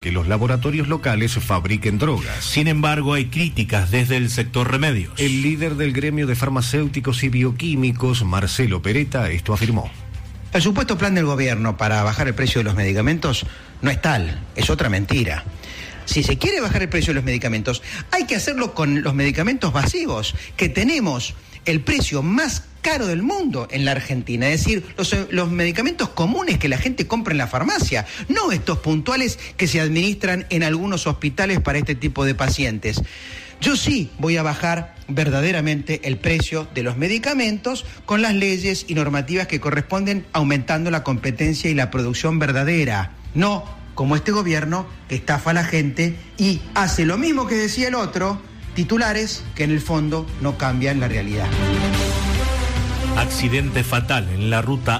que los laboratorios locales fabriquen drogas. Sin embargo, hay críticas desde el sector remedios. El líder del gremio de farmacéuticos y bioquímicos, Marcelo Peretta, esto afirmó. El supuesto plan del gobierno para bajar el precio de los medicamentos no es tal, es otra mentira. Si se quiere bajar el precio de los medicamentos, hay que hacerlo con los medicamentos masivos, que tenemos el precio más caro del mundo en la Argentina, es decir, los medicamentos comunes que la gente compra en la farmacia, no estos puntuales que se administran en algunos hospitales para este tipo de pacientes. Yo sí voy a bajar verdaderamente el precio de los medicamentos con las leyes y normativas que corresponden, aumentando la competencia y la producción verdadera, no como este gobierno que estafa a la gente y hace lo mismo que decía el otro, titulares que en el fondo no cambian la realidad. Accidente fatal en la ruta